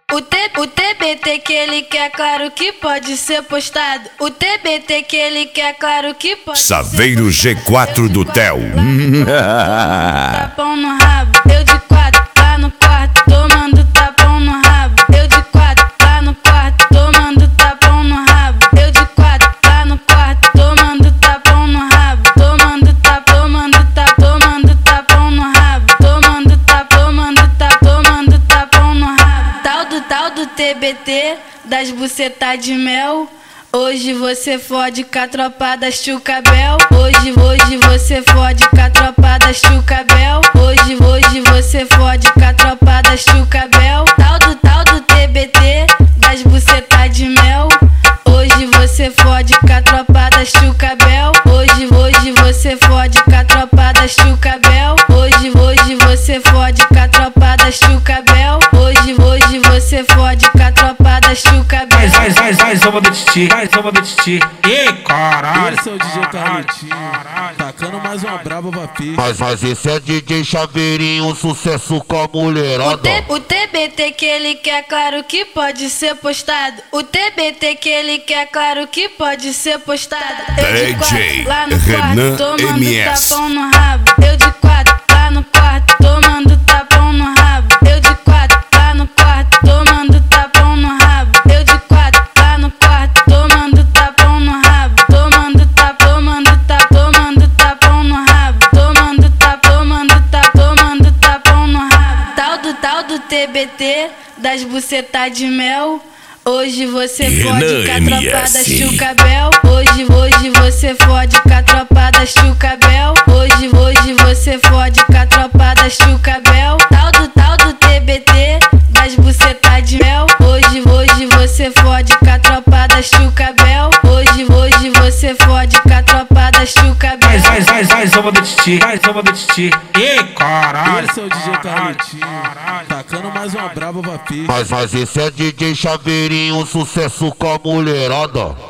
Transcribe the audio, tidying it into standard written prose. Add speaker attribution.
Speaker 1: O TBT que ele quer, claro que pode ser postado. O TBT que ele quer, claro que pode
Speaker 2: Saveiro
Speaker 1: ser
Speaker 2: G4 do Theo.
Speaker 1: Tapão no rabo, eu de quatro, lá no quarto, tomando tapão no rabo. Eu de quatro, lá no quarto, tomando tapão no rabo. Eu de quatro, lá no quarto, tomando tapão no rabo. Tomando tapão no rabo. Tomando tapão no rabo. Tal do TBT, das buceta de mel. Hoje você fode com a tropa da Chucabel. Hoje você fode com a tropa da Chucabel. Hoje você fode com a tropa da Chucabel. Tal do TBT, das buceta de mel. Hoje você fode com a tropa da Chucabel. Hoje você fode com a tropa da Chucabel. Hoje você fode com a tropa da Chucabel. Hoje você fode com a tropa da Chucabel.
Speaker 3: Vai, samba do Titi, vai, samba do Titi. Ih, caralho.
Speaker 4: Esse é o DJ Carlutinho, tacando mais uma braba pra pista.
Speaker 5: Mas esse é DJ Chaveirinho, sucesso com a mulherada.
Speaker 1: O TBT que ele quer, claro que pode ser postado. O TBT que ele quer, claro que pode ser postado. Eu de
Speaker 2: DJ
Speaker 1: quatro, lá no
Speaker 2: Renan
Speaker 1: quarto, tomando
Speaker 2: MS.
Speaker 1: tapão no rabo. Eu de quatro, lá no quarto, tomando tapão no rabo. Eu de quatro, lá no quarto, tomando tapão no rabo. Eu de quatro, lá no quarto, tomando tapão no rabo. Tomando tapão no rabo. Tomando tapão no rabo. Tal do TBT, das buceta de mel. Hoje você fode com a tropa da Chucabel. Hoje você fode com a tropa da Chucabel. Hoje você fode com a tropa da Chucabel. Tal do TBT, das buceta de mel. Hoje você fode com a tropa da Chucabel. Hoje você fode com a tropa da Chucabel.
Speaker 3: Vai, samba do Titi, vai, samba do Titi. Ih, caralho.
Speaker 4: Esse é o DJ Carlutinho, tacando mais uma braba pra pista.
Speaker 5: Mas esse é DJ Chaveirinho, sucesso com a mulherada.